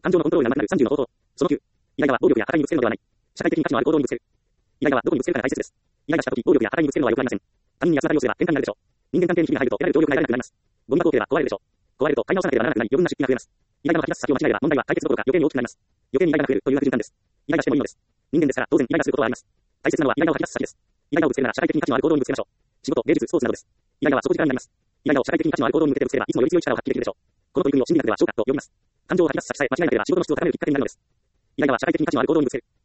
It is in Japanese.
感情のコントロールが上手くなる30の方法。その9。イライラは暴力や破壊にぶつけるのではない。社会的に価値のある行動にぶつける。イライラはどこにぶつけるかが大切です。イライラしたとき、暴力や破壊にぶつけるのは良くありません。他人に八つ当たりをすれば喧嘩になるでしょう。人間関係にひびが入ると得られる動力が得られなくなります。ゴミ箱を受ければ壊れるでしょう。壊れると買い直さなければならなくなり余分な出費が増えます。イライラの吐き出す先を間違えれば問題は解決どころか余計に大きくなります。余計にイライラが増えるという悪循環です。イライラしてもいいのです。人間ですから当然イライラすることはあります。大切なのはイライラを吐き出す先です。イライラをぶつけるなら社会的に価値のある行動にぶつけましょう。仕事、芸術、スポーツなどです。イライラは底力になります。イライラを社会的に価値のある行動に向けてぶつければいつもより強い力を発揮できるでしょう。この取り組みを心理学では昇華と呼びます。感情を吐き出す先さえ間違えなければ仕事の質を高めるきっかけになるのです。イライラは社会的に価値のある行動にぶつける。